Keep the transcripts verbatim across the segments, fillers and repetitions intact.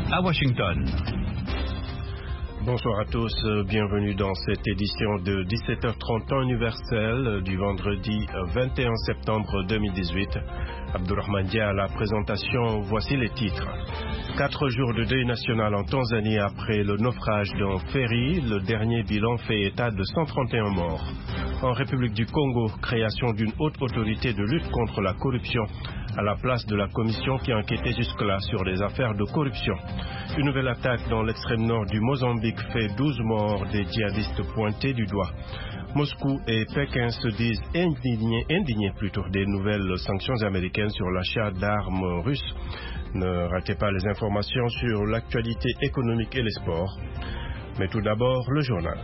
à Washington. Bonsoir à tous, bienvenue dans cette édition de dix-sept heures trente temps universel du vendredi vingt et un septembre deux mille dix-huit. Abdourahmane Dia à la présentation, voici les titres. Quatre jours de deuil national en Tanzanie après le naufrage d'un ferry. Le dernier bilan fait état de cent trente et un morts. En République du Congo, création d'une haute autorité de lutte contre la corruption à la place de la commission qui enquêtait jusque-là sur les affaires de corruption. Une nouvelle attaque dans l'extrême nord du Mozambique fait douze morts, des djihadistes pointés du doigt. Moscou et Pékin se disent indignés, indignés plutôt des nouvelles sanctions américaines sur l'achat d'armes russes. Ne ratez pas les informations sur l'actualité économique et les sports. Mais tout d'abord, le journal.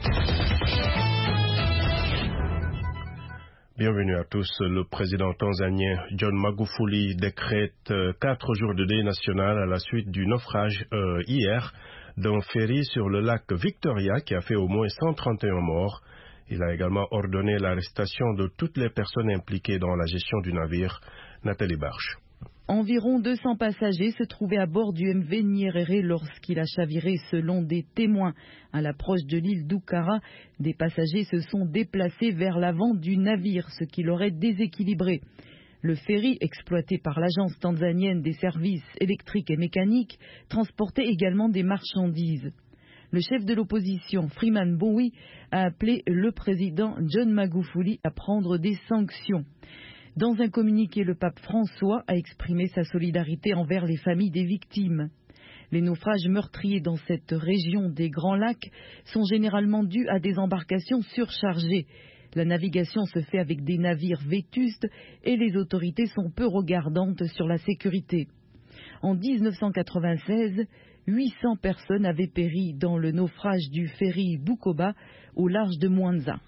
Bienvenue à tous. Le président tanzanien John Magufuli décrète quatre jours de deuil national à la suite du naufrage euh, hier d'un ferry sur le lac Victoria qui a fait au moins cent trente et un morts. Il a également ordonné l'arrestation de toutes les personnes impliquées dans la gestion du navire. Nathalie Barche. Environ deux cents passagers se trouvaient à bord du M V Nyerere lorsqu'il a chaviré selon des témoins. À l'approche de l'île d'Ukara, des passagers se sont déplacés vers l'avant du navire, ce qui l'aurait déséquilibré. Le ferry, exploité par l'agence tanzanienne des services électriques et mécaniques, transportait également des marchandises. Le chef de l'opposition, Freeman Mbowe, a appelé le président John Magufuli à prendre des sanctions. Dans un communiqué, le pape François a exprimé sa solidarité envers les familles des victimes. Les naufrages meurtriers dans cette région des Grands Lacs sont généralement dus à des embarcations surchargées. La navigation se fait avec des navires vétustes et les autorités sont peu regardantes sur la sécurité. En dix-neuf cent quatre-vingt-seize, huit cents personnes avaient péri dans le naufrage du ferry Bukoba au large de Mwanza.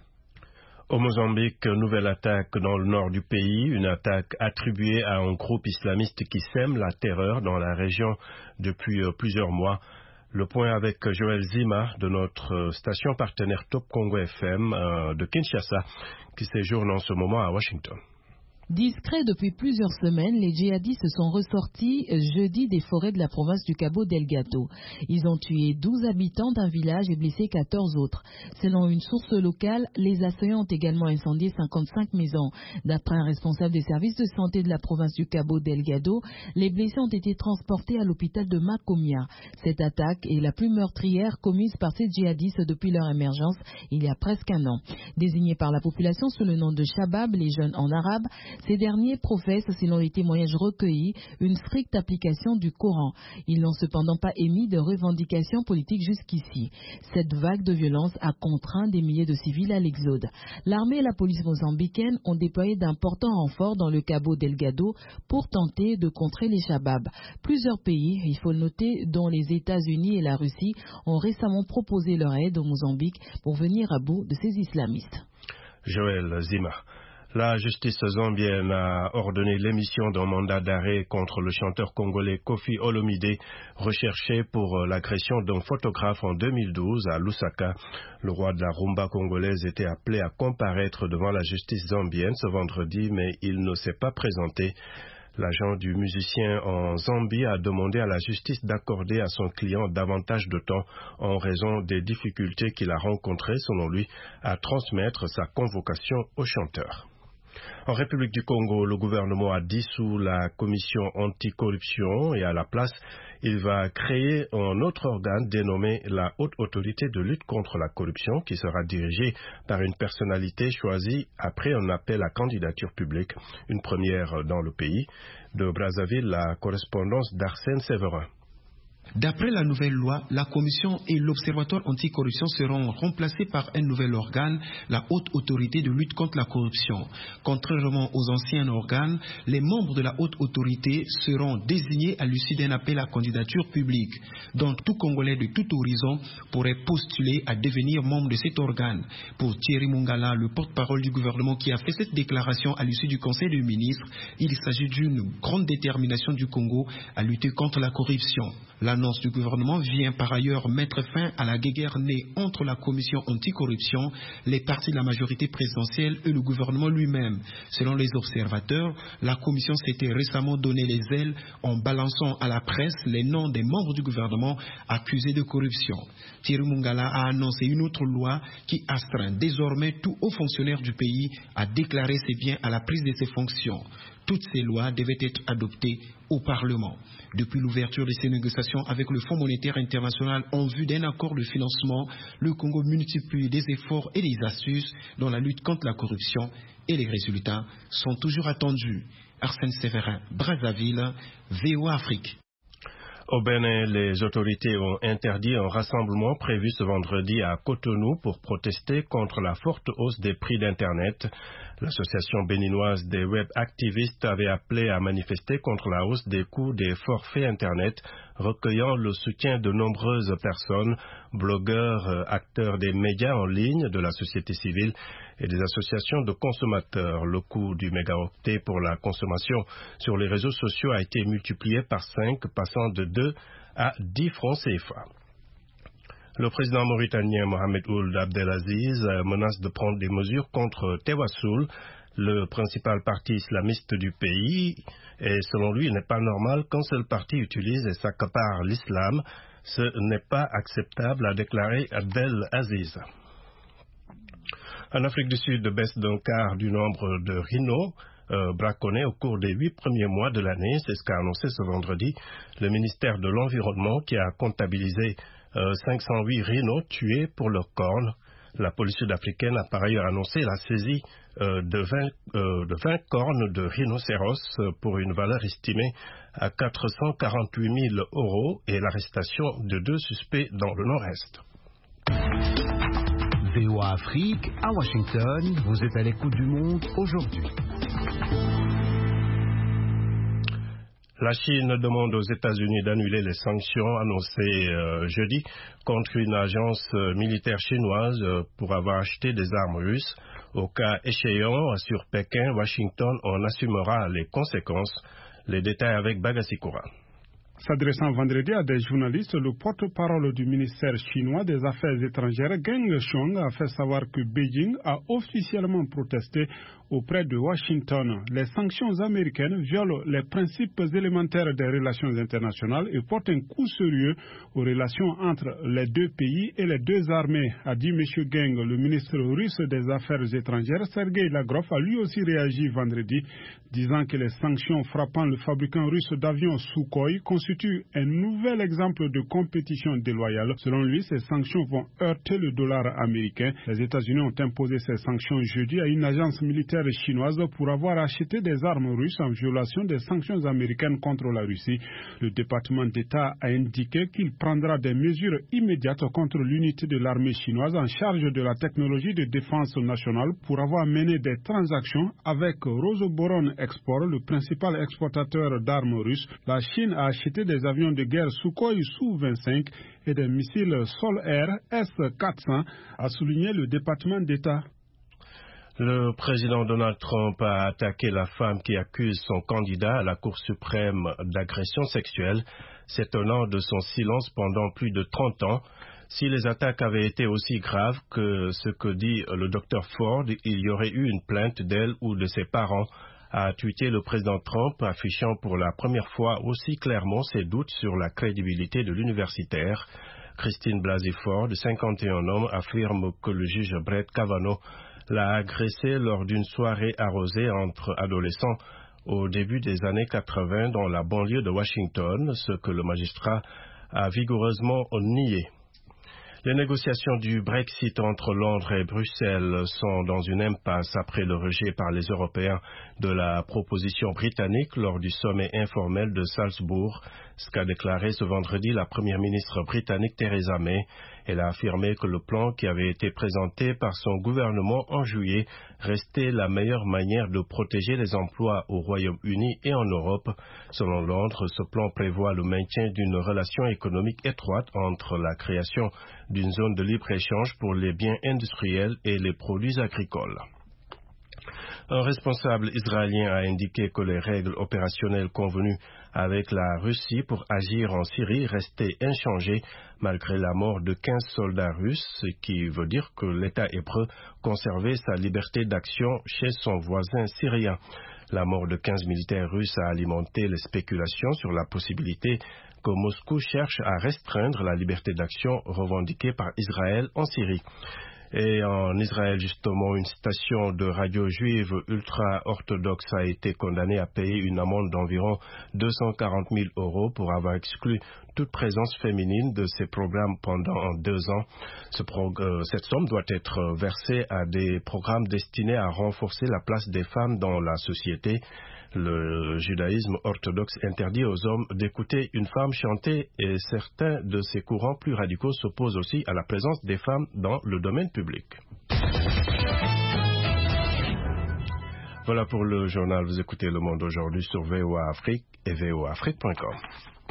Au Mozambique, nouvelle attaque dans le nord du pays, une attaque attribuée à un groupe islamiste qui sème la terreur dans la région depuis euh, plusieurs mois. Le point avec Joël Zima de notre station partenaire Top Congo F M euh, de Kinshasa qui séjourne en ce moment à Washington. Discrets depuis plusieurs semaines, les djihadistes sont ressortis jeudi des forêts de la province du Cabo Delgado. Ils ont tué douze habitants d'un village et blessé quatorze autres. Selon une source locale, les assaillants ont également incendié cinquante-cinq maisons. D'après un responsable des services de santé de la province du Cabo Delgado, les blessés ont été transportés à l'hôpital de Makomia. Cette attaque est la plus meurtrière commise par ces djihadistes depuis leur émergence il y a presque un an. Désignés par la population sous le nom de Shabab, les jeunes en arabe, ces derniers professent, selon les témoignages recueillis, une stricte application du Coran. Ils n'ont cependant pas émis de revendications politiques jusqu'ici. Cette vague de violence a contraint des milliers de civils à l'exode. L'armée et la police mozambicaine ont déployé d'importants renforts dans le Cabo Delgado pour tenter de contrer les Shabab. Plusieurs pays, il faut le noter, dont les États-Unis et la Russie, ont récemment proposé leur aide au Mozambique pour venir à bout de ces islamistes. Joël Zima. La justice zambienne a ordonné l'émission d'un mandat d'arrêt contre le chanteur congolais Kofi Olomide, recherché pour l'agression d'un photographe en deux mille douze à Lusaka. Le roi de la rumba congolaise était appelé à comparaître devant la justice zambienne ce vendredi, mais il ne s'est pas présenté. L'agent du musicien en Zambie a demandé à la justice d'accorder à son client davantage de temps en raison des difficultés qu'il a rencontrées, selon lui, à transmettre sa convocation au chanteur. En République du Congo, le gouvernement a dissous la commission anticorruption et à la place, il va créer un autre organe dénommé la Haute Autorité de lutte contre la corruption qui sera dirigée par une personnalité choisie après un appel à candidature publique, une première dans le pays. De Brazzaville, la correspondance d'Arsène Séverin. D'après la nouvelle loi, la Commission et l'Observatoire anticorruption seront remplacés par un nouvel organe, la Haute Autorité de lutte contre la corruption. Contrairement aux anciens organes, les membres de la Haute Autorité seront désignés à l'issue d'un appel à candidature publique. Donc tout Congolais de tout horizon pourrait postuler à devenir membre de cet organe. Pour Thierry Mungala, le porte-parole du gouvernement qui a fait cette déclaration à l'issue du Conseil des ministres, il s'agit d'une grande détermination du Congo à lutter contre la corruption. La L'annonce du gouvernement vient par ailleurs mettre fin à la guéguerre née entre la commission anticorruption, les partis de la majorité présidentielle et le gouvernement lui-même. Selon les observateurs, la commission s'était récemment donné les ailes en balançant à la presse les noms des membres du gouvernement accusés de corruption. Thierry Mungala a annoncé une autre loi qui astreint désormais tout haut fonctionnaire du pays à déclarer ses biens à la prise de ses fonctions. Toutes ces lois devaient être adoptées au Parlement. Depuis l'ouverture de ces négociations avec le Fonds monétaire international en vue d'un accord de financement, le Congo multiplie des efforts et des astuces dans la lutte contre la corruption et les résultats sont toujours attendus. Arsène Séverin, Brazzaville, V O A Afrique. Au Bénin, les autorités ont interdit un rassemblement prévu ce vendredi à Cotonou pour protester contre la forte hausse des prix d'Internet. L'association béninoise des web activistes avait appelé à manifester contre la hausse des coûts des forfaits Internet, recueillant le soutien de nombreuses personnes, blogueurs, acteurs des médias en ligne, de la société civile et des associations de consommateurs. Le coût du mégaoctet pour la consommation sur les réseaux sociaux a été multiplié par cinq, passant de deux à dix francs C F A. Le président mauritanien Mohamed Ould Abdelaziz menace de prendre des mesures contre Tewassoul, le principal parti islamiste du pays, et selon lui, il n'est pas normal qu'un seul parti utilise et s'accapare l'islam. Ce n'est pas acceptable, a déclaré Abdelaziz. En Afrique du Sud, baisse d'un quart du nombre de rhinos euh, braconnés au cours des huit premiers mois de l'année. C'est ce qu'a annoncé ce vendredi le ministère de l'Environnement qui a comptabilisé euh, cinq cent huit rhinos tués pour leurs cornes. La police sud-africaine a par ailleurs annoncé la saisie euh, de, vingt, euh, de vingt cornes de rhinocéros pour une valeur estimée à quatre cent quarante-huit mille euros et l'arrestation de deux suspects dans le nord-est. V O A Afrique, à Washington, vous êtes à l'écoute du monde aujourd'hui. La Chine demande aux États-Unis d'annuler les sanctions annoncées euh, jeudi contre une agence euh, militaire chinoise euh, pour avoir acheté des armes russes. Au cas échéant, assure Pékin, Washington en assumera les conséquences. Les détails avec Bagasikoura. S'adressant vendredi à des journalistes, le porte-parole du ministère chinois des Affaires étrangères, Geng Shuang, a fait savoir que Beijing a officiellement protesté auprès de Washington. Les sanctions américaines violent les principes élémentaires des relations internationales et portent un coup sérieux aux relations entre les deux pays et les deux armées, a dit M. Geng. Le ministre russe des Affaires étrangères, Sergei Lavrov, a lui aussi réagi vendredi, disant que les sanctions frappant le fabricant russe d'avions Sukhoi constituent un nouvel exemple de compétition déloyale. Selon lui, ces sanctions vont heurter le dollar américain. Les États-Unis ont imposé ces sanctions jeudi à une agence militaire chinoise pour avoir acheté des armes russes en violation des sanctions américaines contre la Russie. Le département d'État a indiqué qu'il prendra des mesures immédiates contre l'unité de l'armée chinoise en charge de la technologie de défense nationale pour avoir mené des transactions avec Rosoboron Export, le principal exportateur d'armes russes. La Chine a acheté des avions de guerre Sukhoi S U vingt-cinq et des missiles Sol-Air S quatre cents, a souligné le département d'État. Le président Donald Trump a attaqué la femme qui accuse son candidat à la Cour suprême d'agression sexuelle, s'étonnant de son silence pendant plus de trente ans. Si les attaques avaient été aussi graves que ce que dit le docteur Ford, il y aurait eu une plainte d'elle ou de ses parents, a tweeté le président Trump, affichant pour la première fois aussi clairement ses doutes sur la crédibilité de l'universitaire. Christine Blasey Ford, cinquante et un ans, affirme que le juge Brett Kavanaugh l'a agressée lors d'une soirée arrosée entre adolescents au début des années quatre-vingt dans la banlieue de Washington, ce que le magistrat a vigoureusement nié. Les négociations du Brexit entre Londres et Bruxelles sont dans une impasse après le rejet par les Européens de la proposition britannique lors du sommet informel de Salzbourg, ce qu'a déclaré ce vendredi la première ministre britannique Theresa May. Elle a affirmé que le plan qui avait été présenté par son gouvernement en juillet restait la meilleure manière de protéger les emplois au Royaume-Uni et en Europe. Selon Londres, ce plan prévoit le maintien d'une relation économique étroite entre la création d'une zone de libre-échange pour les biens industriels et les produits agricoles. Un responsable israélien a indiqué que les règles opérationnelles convenues avec la Russie pour agir en Syrie restait inchangé malgré la mort de quinze soldats russes, ce qui veut dire que l'État hébreu conservait sa liberté d'action chez son voisin syrien. La mort de quinze militaires russes a alimenté les spéculations sur la possibilité que Moscou cherche à restreindre la liberté d'action revendiquée par Israël en Syrie. Et en Israël, justement, une station de radio juive ultra-orthodoxe a été condamnée à payer une amende d'environ deux cent quarante mille euros pour avoir exclu toute présence féminine de ses programmes pendant deux ans. Ce prog- euh, cette somme doit être versée à des programmes destinés à renforcer la place des femmes dans la société. Le judaïsme orthodoxe interdit aux hommes d'écouter une femme chanter et certains de ces courants plus radicaux s'opposent aussi à la présence des femmes dans le domaine public. Voilà pour le journal. Vous écoutez Le Monde aujourd'hui sur V O A Afrique et V O A Afrique point com.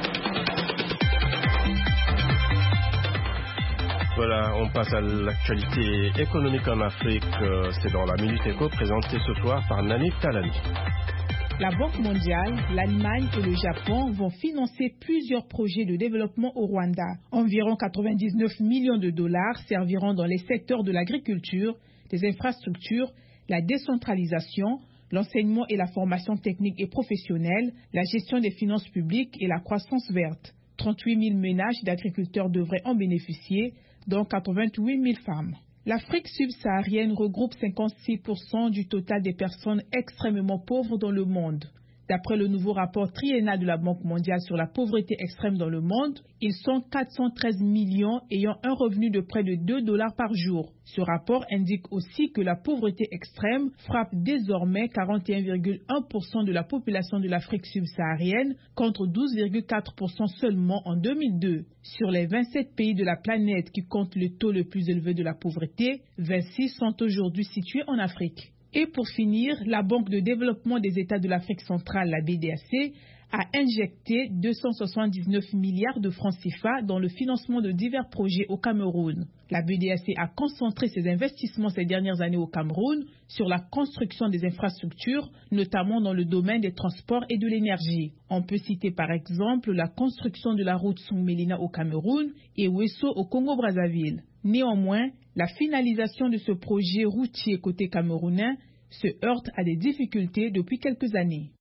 Voilà, on passe à l'actualité économique en Afrique. C'est dans la Minute Éco présentée ce soir par Nani Talani. La Banque mondiale, l'Allemagne et le Japon vont financer plusieurs projets de développement au Rwanda. Environ quatre-vingt-dix-neuf millions de dollars serviront dans les secteurs de l'agriculture, des infrastructures, la décentralisation, l'enseignement et la formation technique et professionnelle, la gestion des finances publiques et la croissance verte. trente-huit mille ménages d'agriculteurs devraient en bénéficier, dont quatre-vingt-huit mille femmes. L'Afrique subsaharienne regroupe cinquante-six pour cent du total des personnes extrêmement pauvres dans le monde. D'après le nouveau rapport triennal de la Banque mondiale sur la pauvreté extrême dans le monde, ils sont quatre cent treize millions ayant un revenu de près de deux dollars par jour. Ce rapport indique aussi que la pauvreté extrême frappe désormais quarante et un virgule un pour cent de la population de l'Afrique subsaharienne contre douze virgule quatre pour cent seulement en deux mille deux. Sur les vingt-sept pays de la planète qui comptent le taux le plus élevé de la pauvreté, vingt-six sont aujourd'hui situés en Afrique. Et pour finir, la Banque de développement des États de l'Afrique centrale, la B D A C, a injecté deux cent soixante-dix-neuf milliards de francs C F A dans le financement de divers projets au Cameroun. La B D A C a concentré ses investissements ces dernières années au Cameroun sur la construction des infrastructures, notamment dans le domaine des transports et de l'énergie. On peut citer par exemple la construction de la route Songmelina au Cameroun et Wesso au Congo-Brazzaville. Néanmoins, la finalisation de ce projet routier côté camerounais se heurte à des difficultés depuis quelques années.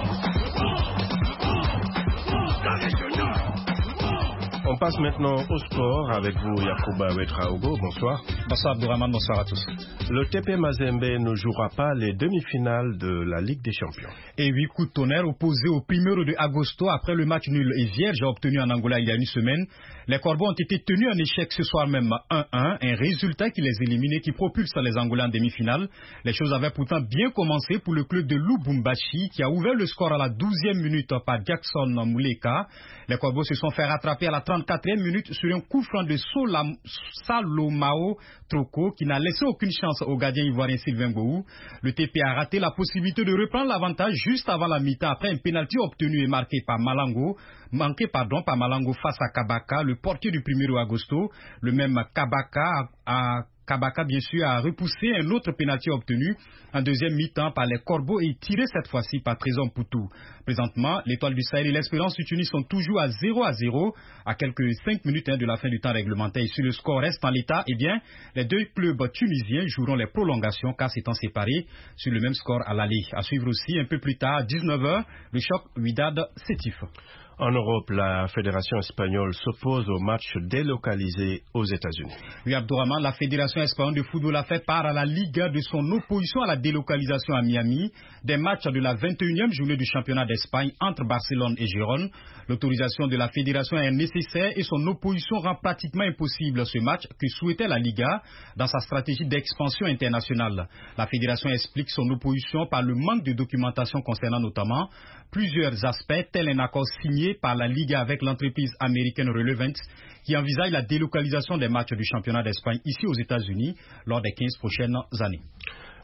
On passe maintenant au sport avec vous, Yacouba Ouedraogo. Bonsoir. Bonsoir Abdourahmane, bonsoir à tous. Le T P Mazembe ne jouera pas les demi-finales de la Ligue des Champions. Et huit coups de tonnerre opposés au Primeiro de Agosto après le match nul et vierge obtenu en Angola il y a une semaine. Les Corbeaux ont été tenus en échec ce soir même un un, un résultat qui les élimine et qui propulse les Angolais en demi-finale. Les choses avaient pourtant bien commencé pour le club de Lubumbashi qui a ouvert le score à la douzième minute par Jackson Muleka. Les Corbeaux se sont fait rattraper à la trente-quatrième minute sur un coup franc de Solam, Salomao Troko qui n'a laissé aucune chance au gardien ivoirien Sylvain Gou. Le T P a raté la possibilité de reprendre l'avantage juste avant la mi-temps après un pénalty obtenu et marqué par Malango. Manqué pardon, par Malango face à Kabaka, le portier du Primeiro Agosto. Le même Kabaka a Kabaka, bien sûr, a repoussé un autre pénalty obtenu en deuxième mi-temps par les Corbeaux et tiré cette fois-ci par Trésor Poutou. Présentement, l'Étoile du Sahel et l'Espérance du Tunis sont toujours à zéro à zéro à quelques cinq minutes hein, de la fin du temps réglementaire. Et si le score reste en l'état, eh bien, les deux clubs tunisiens joueront les prolongations car s'étant séparés sur le même score à l'aller. À suivre aussi un peu plus tard, à dix-neuf heures, le choc Wydad-Sétif. En Europe, la Fédération espagnole s'oppose au match délocalisé aux États-Unis. Oui, Abdourahmane, la Fédération espagnole de football a fait part à la Liga de son opposition à la délocalisation à Miami des matchs de la vingt et unième journée du championnat d'Espagne entre Barcelone et Gérone. L'autorisation de la Fédération est nécessaire et son opposition rend pratiquement impossible ce match que souhaitait la Liga dans sa stratégie d'expansion internationale. La Fédération explique son opposition par le manque de documentation concernant notamment plusieurs aspects, tel un accord signé par la Liga avec l'entreprise américaine Relevant qui envisage la délocalisation des matchs du championnat d'Espagne ici aux États-Unis lors des quinze prochaines années.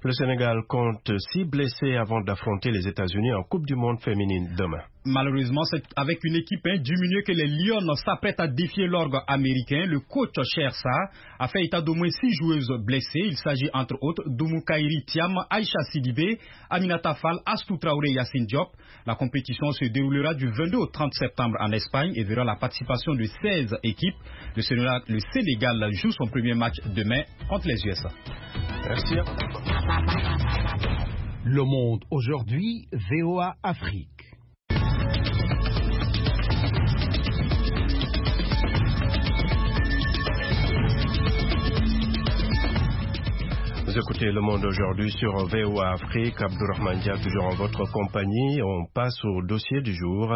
Le Sénégal compte six blessés avant d'affronter les États-Unis en Coupe du Monde féminine demain. Malheureusement, c'est avec une équipe hein, diminuée que les Lions s'apprêtent à défier l'orgue américain. Le coach Cher Sarr a fait état d'au moins six joueuses blessées. Il s'agit entre autres d'Oumou Kairi Thiam, Aïcha Sidibé, Aminata Fall, Astou Traoré et Yassine Diop. La compétition se déroulera du vingt-deux au trente septembre en Espagne et verra la participation de seize équipes. Le Sénégal, le Sénégal joue son premier match demain contre les U S A. Merci. Le Monde aujourd'hui, V O A Afrique. Vous écoutez Le Monde aujourd'hui sur V O A Afrique. Abdourahmane Dia, toujours en votre compagnie. On passe au dossier du jour.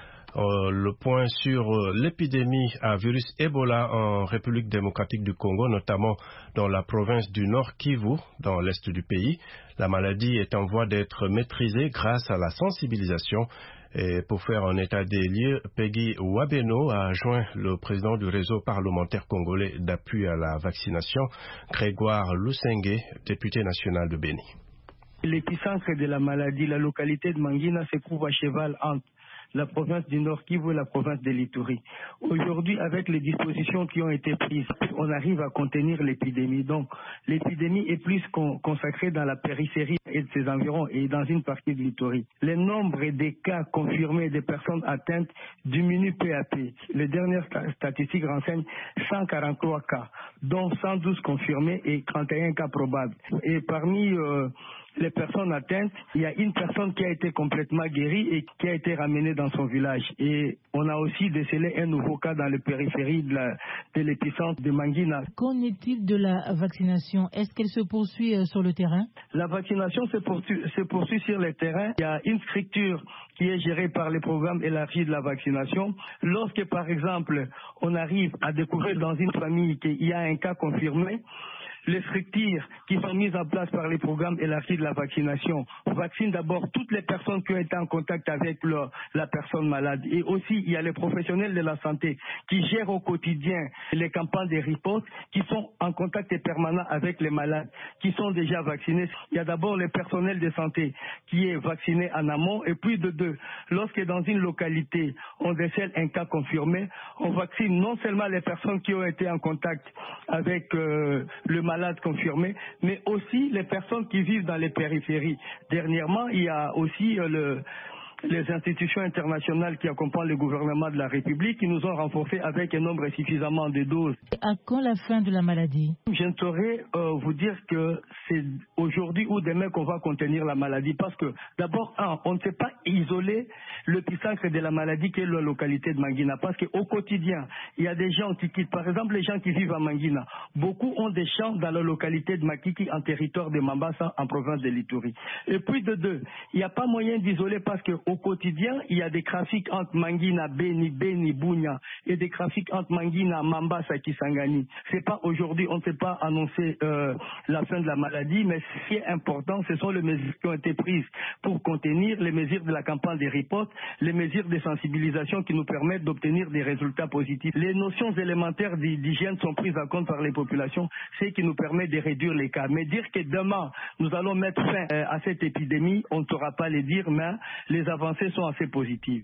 Euh, le point sur euh, l'épidémie à virus Ebola en République démocratique du Congo, notamment dans la province du Nord Kivu, dans l'est du pays. La maladie est en voie d'être maîtrisée grâce à la sensibilisation. Et pour faire un état des lieux, Peggy Wabeno a joint le président du réseau parlementaire congolais d'appui à la vaccination, Grégoire Lusenge, député national de Béni. L'épicentre de la maladie, la localité de Mangina, se trouve à cheval entre la province du Nord Kivu et la province de l'Ituri. Aujourd'hui, avec les dispositions qui ont été prises, on arrive à contenir l'épidémie. Donc, l'épidémie est plus con consacrée dans la périphérie et de ses environs et dans une partie de l'Ituri. Le nombre des cas confirmés des personnes atteintes diminue peu à peu. Les dernières statistiques renseignent cent quarante-trois cas, dont cent douze confirmés et trente et un cas probables. Et parmi euh, les personnes atteintes, il y a une personne qui a été complètement guérie et qui a été ramenée dans son village. Et on a aussi décelé un nouveau cas dans la périphérie de l'épicentre de Mangina. Qu'en est-il de la vaccination? Est-ce qu'elle se poursuit euh, sur le terrain? La vaccination se poursuit, se poursuit sur le terrain. Il y a une structure qui est gérée par les programmes élargis de la vaccination. Lorsque, par exemple, on arrive à découvrir dans une famille qu'il y a un cas confirmé, les structures qui sont mises en place par les programmes élargis de la vaccination vaccinent d'abord toutes les personnes qui ont été en contact avec le, la personne malade. Et aussi, il y a les professionnels de la santé qui gèrent au quotidien les campagnes de riposte, qui sont en contact permanent avec les malades, qui sont déjà vaccinés. Il y a d'abord le personnel de santé qui est vacciné en amont. Et puis de deux, lorsque dans une localité, on décèle un cas confirmé, on vaccine non seulement les personnes qui ont été en contact avec euh, le malades confirmés, mais aussi les personnes qui vivent dans les périphéries. Dernièrement, il y a aussi euh, le, les institutions internationales qui accompagnent le gouvernement de la République qui nous ont renforcés avec un nombre suffisamment de doses. À quand la fin de la maladie? Je ne saurais euh, vous dire que c'est aujourd'hui ou demain qu'on va contenir la maladie parce que d'abord, un, on ne sait pas isoler l'épicentre de la maladie qui est la localité de Mangina parce qu'au quotidien, il y a des gens qui quittent, par exemple les gens qui vivent à Mangina, beaucoup ont des champs dans la localité de Makiki en territoire de Mambasa en province de l'Ituri. Et puis de deux, il n'y a pas moyen d'isoler parce que au quotidien, il y a des trafics entre Mangina, Beni, Beni, Bunya et des trafics entre Mangina, Mambasa, Kisangani. C'est pas aujourd'hui, on ne sait pas annoncer euh, la fin de la maladie, mais ce qui est important, ce sont les mesures qui ont été prises pour contenir, les mesures de la campagne des riposte, les mesures de sensibilisation qui nous permettent d'obtenir des résultats positifs. Les notions élémentaires d'hygiène sont prises en compte par les populations, ce qui nous permet de réduire les cas. Mais dire que demain, nous allons mettre fin euh, à cette épidémie, on ne saura pas le dire, mais les avancées sont assez positives.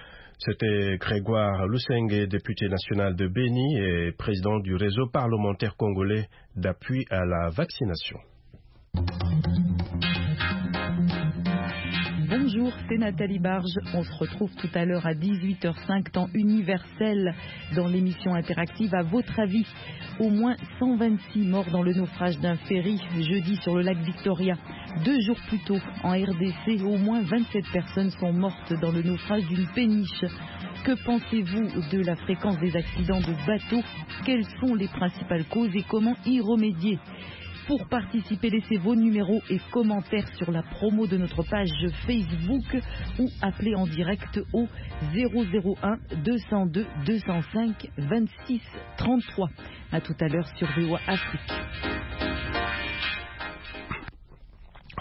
C'était Grégoire Lusenge, député national de Béni et président du réseau parlementaire congolais d'appui à la vaccination. Bonjour, c'est Nathalie Barge. On se retrouve tout à l'heure à dix-huit heures cinq, temps universel, dans l'émission interactive À votre avis. Au moins cent vingt-six morts dans le naufrage d'un ferry jeudi sur le lac Victoria. Deux jours plus tôt, en R D C, au moins vingt-sept personnes sont mortes dans le naufrage d'une péniche. Que pensez-vous de la fréquence des accidents de bateaux? Quelles sont les principales causes et comment y remédier? Pour participer, laissez vos numéros et commentaires sur la promo de notre page Facebook ou appelez en direct au zéro zéro un deux zéro deux deux zéro cinq vingt-six trente-trois. À tout à l'heure sur V O A Afrique.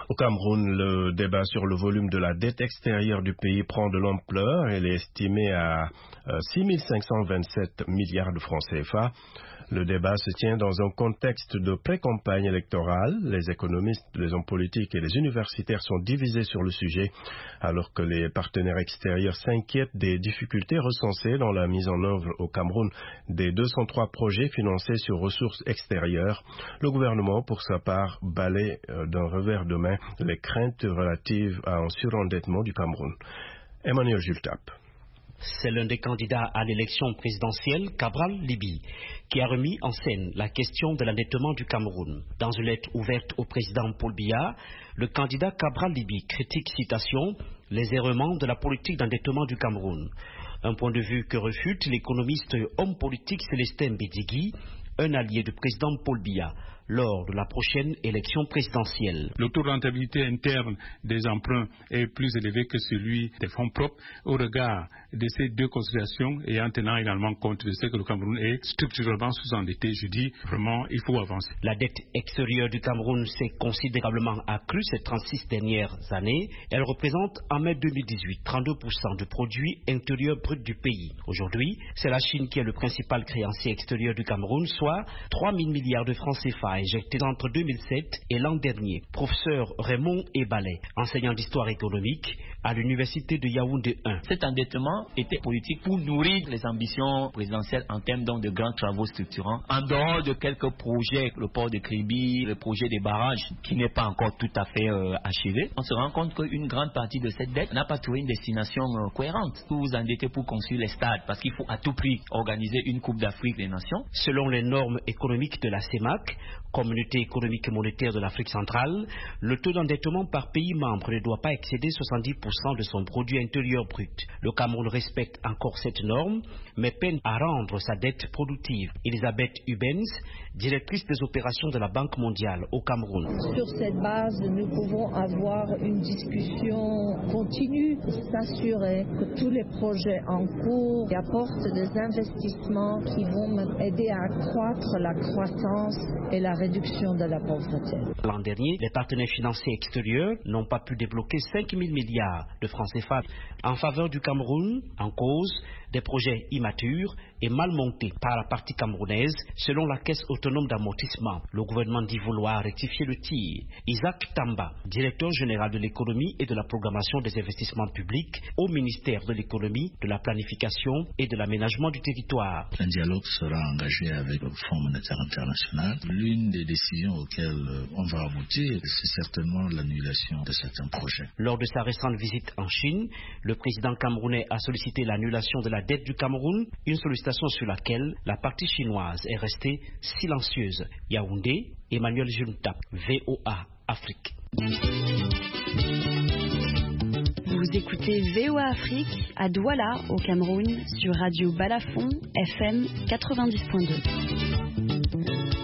Au Cameroun, le débat sur le volume de la dette extérieure du pays prend de l'ampleur. Elle est estimée à six mille cinq cent vingt-sept milliards de francs C F A. Le débat se tient dans un contexte de pré-campagne électorale. Les économistes, les hommes politiques et les universitaires sont divisés sur le sujet, alors que les partenaires extérieurs s'inquiètent des difficultés recensées dans la mise en œuvre au Cameroun des deux cent trois projets financés sur ressources extérieures. Le gouvernement, pour sa part, balaie d'un revers de main les craintes relatives à un surendettement du Cameroun. Emmanuel Jultap. C'est l'un des candidats à l'élection présidentielle, Cabral Libi, qui a remis en scène la question de l'endettement du Cameroun. Dans une lettre ouverte au président Paul Biya, le candidat Cabral Libi critique, citation, les errements de la politique d'endettement du Cameroun. Un point de vue que refute l'économiste homme politique Célestin Bédigui, un allié du président Paul Biya, lors de la prochaine élection présidentielle. Le taux de rentabilité interne des emprunts est plus élevé que celui des fonds propres au regard de ces deux considérations et en tenant également compte de ce que le Cameroun est structurellement sous-endetté. Je dis vraiment, il faut avancer. La dette extérieure du Cameroun s'est considérablement accrue ces trente-six dernières années. Elle représente en mai deux mille dix-huit trente-deux pour cent du produit intérieur brut du pays. Aujourd'hui, c'est la Chine qui est le principal créancier extérieur du Cameroun, soit trois mille milliards de francs C F A injectés entre deux mille sept et l'an dernier. Professeur Raymond Ebalé, enseignant d'histoire économique à l'université de Yaoundé un. Cet endettement était politique pour nourrir les ambitions présidentielles en termes donc de grands travaux structurants. En dehors de quelques projets, le port de Kribi, le projet des barrages qui n'est pas encore tout à fait euh, achevé, on se rend compte qu'une grande partie de cette dette n'a pas trouvé une destination euh, cohérente. Vous vous endettez pour construire les stades parce qu'il faut à tout prix organiser une Coupe d'Afrique des Nations. Selon les normes économiques de la CEMAC, Communauté économique et monétaire de l'Afrique centrale, le taux d'endettement par pays membre ne doit pas excéder soixante-dix pour cent de son produit intérieur brut. Le Cameroun respecte encore cette norme, mais peine à rendre sa dette productive. Elisabeth Hubens, directrice des opérations de la Banque mondiale au Cameroun. Sur cette base, nous pouvons avoir une discussion continue pour s'assurer que tous les projets en cours apportent des investissements qui vont aider à accroître la croissance et la réduction de la pauvreté. L'an dernier, les partenaires financiers extérieurs n'ont pas pu débloquer cinq mille milliards de francs C F A en faveur du Cameroun, en cause des projets immatures et mal montés par la partie camerounaise, selon la Caisse autonome d'amortissement. Le gouvernement dit vouloir rectifier le tir. Isaac Tamba, directeur général de l'économie et de la programmation des investissements publics au ministère de l'économie, de la planification et de l'aménagement du territoire. Un dialogue sera engagé avec le Fonds monétaire international. L'une des décisions auxquelles on va aboutir, c'est certainement l'annulation de certains projets. Lors de sa récente visite en Chine, le président camerounais a sollicité l'annulation de la dette du Cameroun, une sollicitation sur laquelle la partie chinoise est restée silencieuse. Yaoundé, Emmanuel Juntap, V O A Afrique. Vous écoutez V O A Afrique à Douala, au Cameroun, sur Radio Balafon, F M quatre-vingt-dix point deux.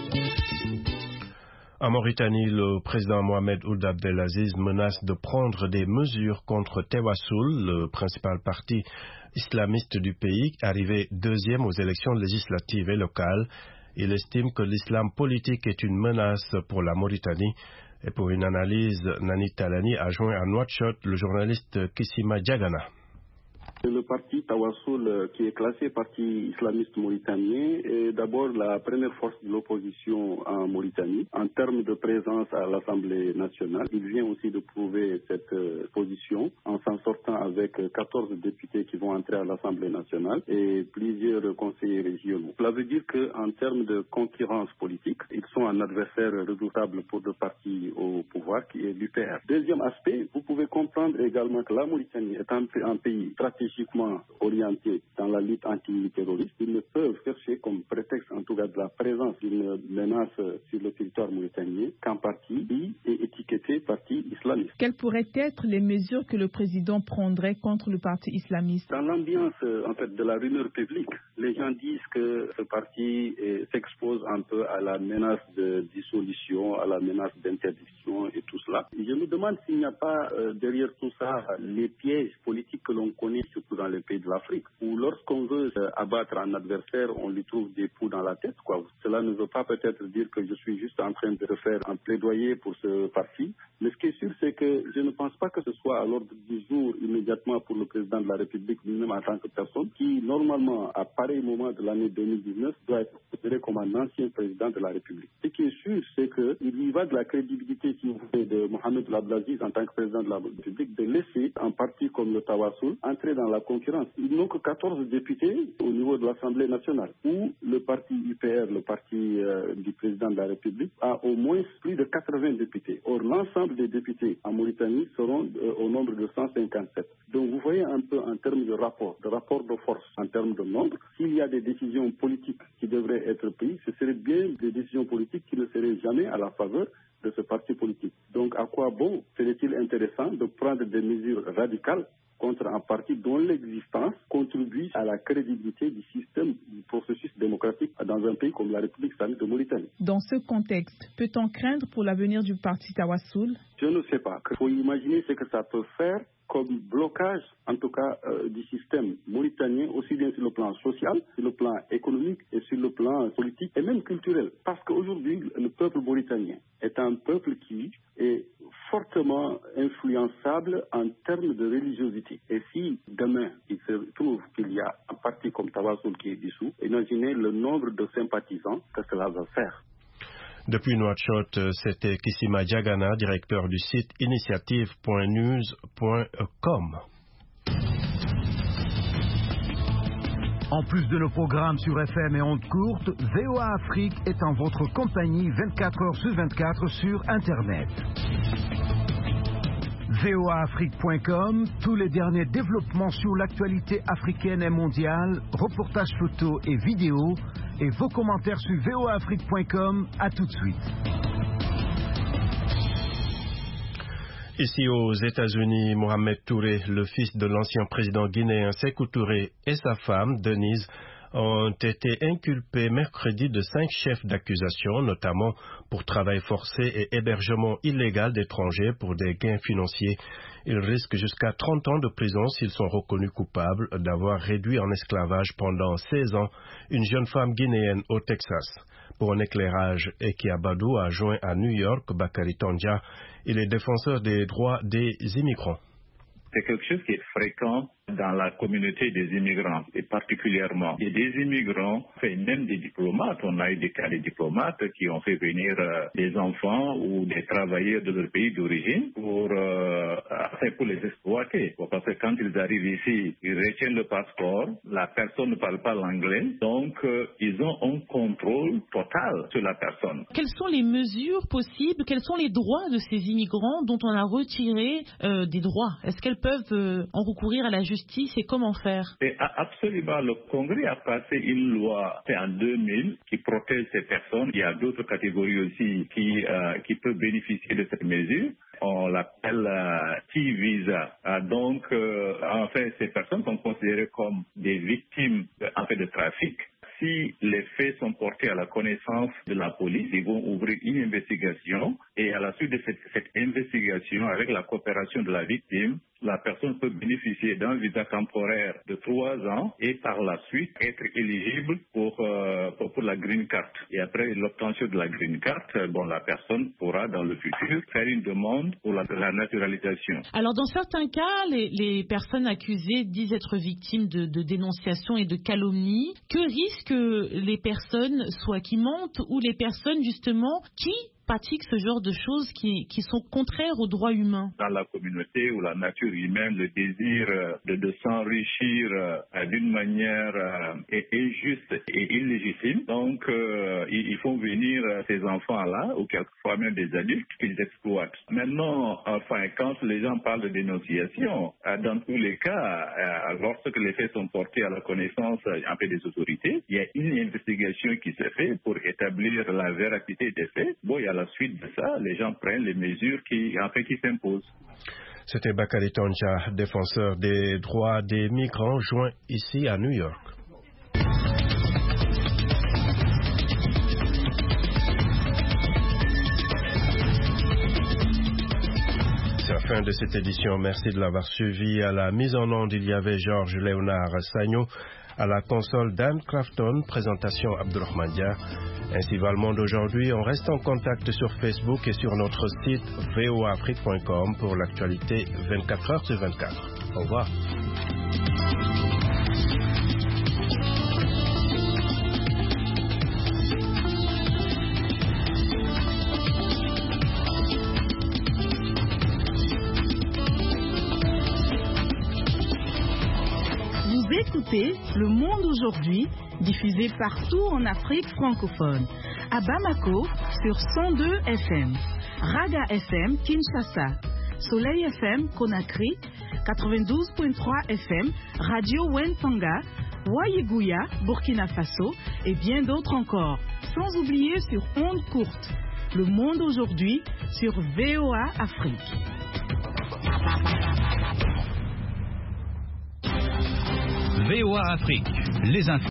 En Mauritanie, le président Mohamed Ould Abdelaziz menace de prendre des mesures contre Tewassoul, le principal parti islamiste du pays, arrivé deuxième aux élections législatives et locales. Il estime que l'islam politique est une menace pour la Mauritanie. Et pour une analyse, Nani Talani a joint à Nouakchott le journaliste Kissima Diagana. Le parti Tawassoul, qui est classé parti islamiste mauritanien, est d'abord la première force de l'opposition en Mauritanie. En termes de présence à l'Assemblée nationale, il vient aussi de prouver cette euh, position en s'en sortant avec quatorze députés qui vont entrer à l'Assemblée nationale et plusieurs conseillers régionaux. Cela veut dire qu'en termes de concurrence politique, ils sont un adversaire redoutable pour le parti au pouvoir qui est l'U P R. Deuxième aspect, vous pouvez comprendre également que la Mauritanie est un, un pays stratégique orientés dans la lutte anti-terroriste, ils ne peuvent chercher comme prétexte, en tout cas, de la présence d'une menace sur le territoire mauritanien qu'un parti qui est étiqueté parti islamiste. Quelles pourraient être les mesures que le président prendrait contre le parti islamiste? Dans l'ambiance en fait, de la rumeur publique, les gens disent que ce parti eh, s'expose un peu à la menace de dissolution, à la menace d'interdiction et tout cela. Je me demande s'il n'y a pas euh, derrière tout ça les pièges politiques que l'on connaît sur surtout dans les pays de l'Afrique, où lorsqu'on veut euh, abattre un adversaire, on lui trouve des poux dans la tête, quoi. Cela ne veut pas peut-être dire que je suis juste en train de faire un plaidoyer pour ce parti, mais ce qui est sûr, c'est que je ne pense pas que ce soit à l'ordre du jour immédiatement pour le président de la République lui-même en tant que personne, qui normalement, à pareil moment de l'année deux mille dix-neuf, doit être considéré comme un ancien président de la République. Ce qui est sûr, c'est qu'il y va de la crédibilité, si vous voulez, de Mohamed Abdelaziz en tant que président de la République, de laisser un parti comme le Tawassoul entrer dans la concurrence. Ils n'ont que quatorze députés au niveau de l'Assemblée nationale, où le parti U P R, le parti euh, du président de la République, a au moins plus de quatre-vingts députés. Or, l'ensemble des députés en Mauritanie seront euh, au nombre de cent cinquante-sept. Donc, vous voyez un peu en termes de rapport, de rapport de force, en termes de nombre, s'il y a des décisions politiques qui devraient être prises, ce seraient bien des décisions politiques qui ne seraient jamais à la faveur de ce parti politique. Donc, à quoi bon serait-il intéressant de prendre des mesures radicales contre un parti dont l'existence contribue à la crédibilité du système, du processus démocratique dans un pays comme la République islamique de Mauritanie. Dans ce contexte, peut-on craindre pour l'avenir du parti Tawassoul? Je ne sais pas. Il faut imaginer ce que ça peut faire comme blocage, en tout cas, euh, du système mauritanien, aussi bien sur le plan social, sur le plan économique et sur le plan politique et même culturel. Parce qu'aujourd'hui, le peuple mauritanien est un peuple qui est fortement influençable en termes de religiosité. Et si demain, il se trouve qu'il y a un parti comme Tawassoul qui est dissous, imaginez le nombre de sympathisants que cela va faire. Depuis Nouakchott, c'était Kissima Diagana, directeur du site initiative point news point com. En plus de nos programmes sur F M et ondes courtes, V O A Afrique est en votre compagnie vingt-quatre heures sur vingt-quatre sur Internet. V O A Afrique point com, tous les derniers développements sur l'actualité africaine et mondiale, reportages photos et vidéos, et vos commentaires sur V O A Afrique point com. À tout de suite. Ici aux États-Unis, Mohamed Touré, le fils de l'ancien président guinéen Sékou Touré, et sa femme, Denise, ont été inculpés mercredi de cinq chefs d'accusation, notamment pour travail forcé et hébergement illégal d'étrangers pour des gains financiers. Ils risquent jusqu'à trente ans de prison s'ils sont reconnus coupables d'avoir réduit en esclavage pendant seize ans une jeune femme guinéenne au Texas. Pour un éclairage, Eki Abadou a joint à New York Bakary Tondia. Il est défenseur des droits des immigrants. C'est quelque chose qui est fréquent dans la communauté des immigrants, et particulièrement et des immigrants, fait même des diplomates. On a eu des cas de diplomates qui ont fait venir euh, des enfants ou des travailleurs de leur pays d'origine pour, euh, pour les exploiter. Parce que quand ils arrivent ici, ils retiennent le passeport, la personne ne parle pas l'anglais, donc euh, ils ont un contrôle total sur la personne. Quelles sont les mesures possibles, quels sont les droits de ces immigrants dont on a retiré euh, des droits? Est-ce qu'elles peuvent euh, en recourir à la justice et comment faire? Et absolument, le Congrès a passé une loi en deux mille qui protège ces personnes. Il y a d'autres catégories aussi qui, euh, qui peuvent bénéficier de cette mesure. On l'appelle euh, T-Visa. Euh, donc, euh, en fait, ces personnes sont considérées comme des victimes de, en fait, de trafic. Si les faits sont portés à la connaissance de la police, ils vont ouvrir une investigation et à la suite de cette, cette investigation, avec la coopération de la victime, la personne peut bénéficier d'un visa temporaire de trois ans et par la suite être éligible pour, euh, pour, pour la green card. Et après l'obtention de la green card, bon, la personne pourra dans le futur faire une demande pour la, la naturalisation. Alors dans certains cas, les, les personnes accusées disent être victimes de, de dénonciation et de calomnie. Que risquent les personnes, soit qui mentent, ou les personnes justement qui pratiquent ce genre de choses qui, qui sont contraires aux droits humains? Dans la communauté ou la nature humaine, le désir de, de s'enrichir euh, d'une manière euh, injuste et illégitime. Donc, euh, ils, ils font venir ces enfants-là, ou quelquefois même des adultes, qu'ils exploitent. Maintenant, enfin, quand les gens parlent de dénonciation, euh, dans tous les cas, euh, lorsque les faits sont portés à la connaissance euh, un peu des autorités, il y a une investigation qui se fait pour établir la véracité des faits. Bon, il y a à la suite de ça, les gens prennent les mesures qui, en fait, qui s'imposent. C'était Bakary Tondia, défenseur des droits des migrants, joint ici à New York. fin de cette édition. Merci de l'avoir suivi. À la mise en onde, il y avait Georges Léonard Sagno. À la console, Dan Crafton. Présentation, Abdurrahman Dia. Ainsi va le monde aujourd'hui. On reste en contact sur Facebook et sur notre site v o a afrique point com pour l'actualité vingt-quatre heures sur vingt-quatre. Au revoir. Écoutez Le Monde aujourd'hui, diffusé partout en Afrique francophone. À Bamako, sur cent deux F M. Raga F M, Kinshasa. Soleil F M, Conakry. quatre-vingt-douze virgule trois F M. Radio Wentanga. Wayiguya, Burkina Faso. Et bien d'autres encore. Sans oublier sur ondes courtes. Le Monde aujourd'hui, sur V O A Afrique. V O A Afrique, les infos.